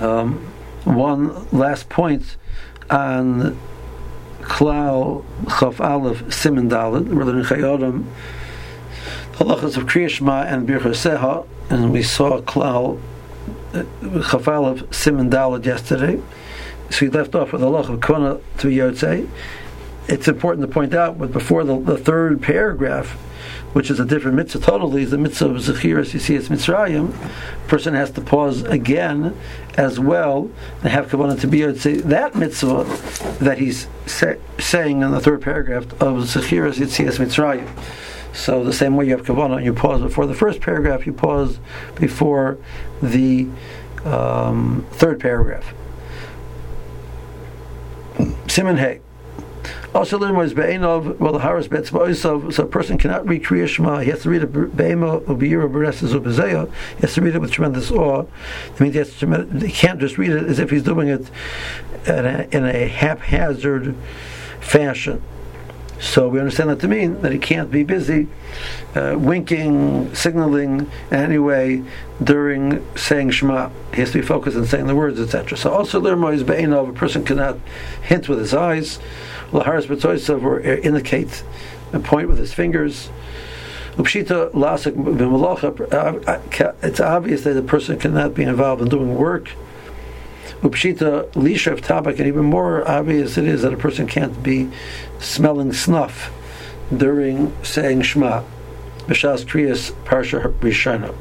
One last point on Klal Chaf Aleph Siman Daled, rather than Chayodam, halachas of Kriya Shema and Birchas Seha, and we saw Klal Chaf Aleph Siman Daled yesterday. So we left off with the halach of Kona to be Yotzei. It's important to point out, but before the third paragraph, which is a different mitzvah totally, is the mitzvah of Zechiras Yetzias Mitzrayim, a person has to pause again as well and have kavanah to be Yotzei. That mitzvah that he's saying in the third paragraph of Zechiras Yetzias Mitzrayim. So the same way you have kavanah, you pause before the first paragraph, you pause before the third paragraph. Siman Hey. Also, the Haras Betzba, so a person cannot read Kriya Shema. He has to read a Be'ema Ubiyira Bereses Ubezeya. He has to read it with tremendous awe. That means he can't just read it as if he's doing it in a haphazard fashion. So we understand that to mean that he can't be busy winking, signaling in any way during saying Shema. He has to be focused on saying the words, etc. So also Lermois Be'enov, a person cannot hint with his eyes, Laharas B'toisav, or indicate and point with his fingers. Upshita Lasik B'malacha, it's obvious that the person cannot be involved in doing work. Upshita Lishav Tabak, and even more obvious it is that a person can't be smelling snuff during saying Shema. B'shas Kriyas Parsha Rishana.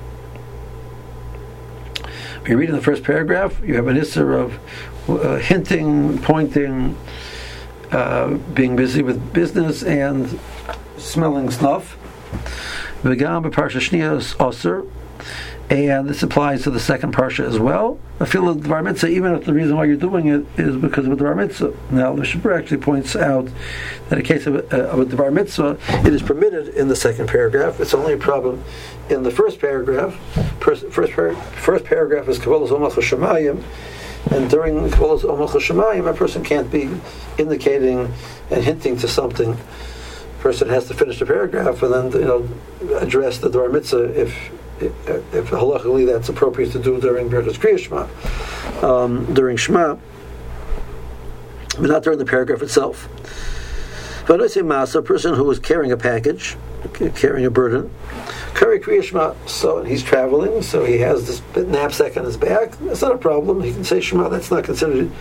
When you read in the first paragraph, you have an issur of hinting, pointing, being busy with business, and smelling snuff. V'gam b'parsha Shniyos Osir, and this applies to the second parsha as well. I feel that the Dvar Mitzvah, even if the reason why you're doing it is because of a Dvar Mitzvah. Now, the Shibur actually points out that in case of a Dvar Mitzvah, it is permitted in the second paragraph. It's only a problem in the first paragraph. First paragraph is Kavolos Omach Shemayim, and during Kavolos Omach Shemayim, a person can't be indicating and hinting to something. A person has to finish the paragraph and then address the Dvar Mitzvah if halachically that's appropriate to do during Birchas Kriya Shema, during Shema, but not during the paragraph itself. But I say Masa, a person who is carrying a package, carrying a burden, carry Kriya Shema, so he's traveling, so he has this knapsack on his back. That's not a problem. He can say Shema. That's not considered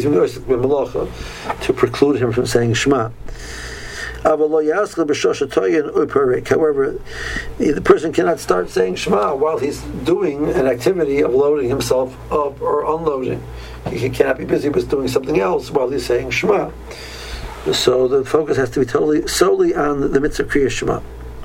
to preclude him from saying Shema. However, the person cannot start saying Shema while he's doing an activity of loading himself up or unloading. He cannot be busy with doing something else while he's saying Shema. So the focus has to be solely on the mitzvah Kriya Shema.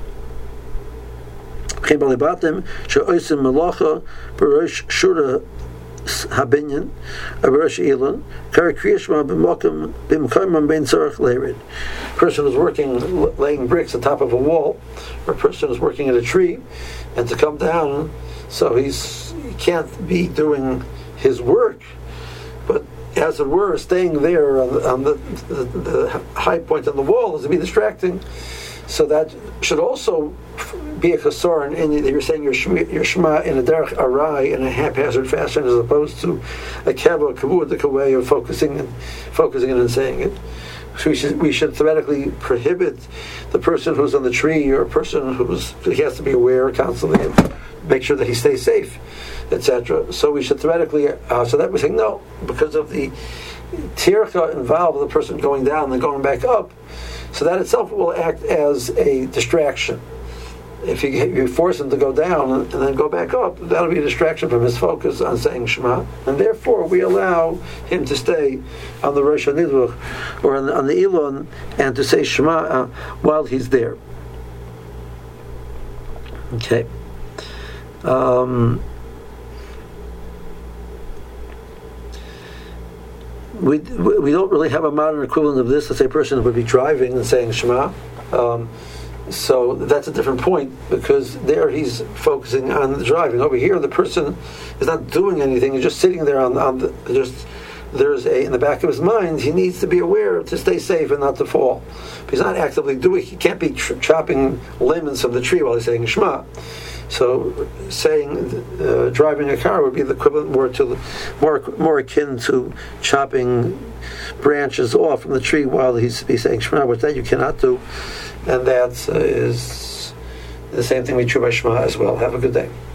Habinyan, Abarosh Elon, Kari Kriyashma B'Mokim B'Mkoimam Ben Tzorach Leirid. Person is working, laying bricks on top of a wall, or a person is working at a tree, and to come down, so he can't be doing his work, but as it were, staying there on the high point on the wall is to be distracting. So that should also be a chasor in that you're saying your Shema in a derech arai, in a haphazard fashion, as opposed to a kavudik way of focusing in and saying it. So we should theoretically prohibit the person who's on the tree, or a person he has to be aware constantly and make sure that he stays safe, etc. So we should theoretically, so that we're saying no, because of the tircha involved with the person going down and going back up. So that itself will act as a distraction. If you force him to go down and then go back up, that'll be a distraction from his focus on saying Shema. And therefore, we allow him to stay on the Rosh HaNidvuch or on the Elon and to say Shema while he's there. Okay. We don't really have a modern equivalent of this. Let's say a person would be driving and saying Shema. So that's a different point, because there he's focusing on the driving. Over here, the person is not doing anything; he's just sitting there in the back of his mind. He needs to be aware to stay safe and not to fall. But he's not actively doing. He can't be chopping lemons from the tree while he's saying Shema. So saying driving a car would be the equivalent more akin to chopping branches off from the tree while he's saying Shema, which that you cannot do, and that is the same thing we true by Shema as well. Have a good day.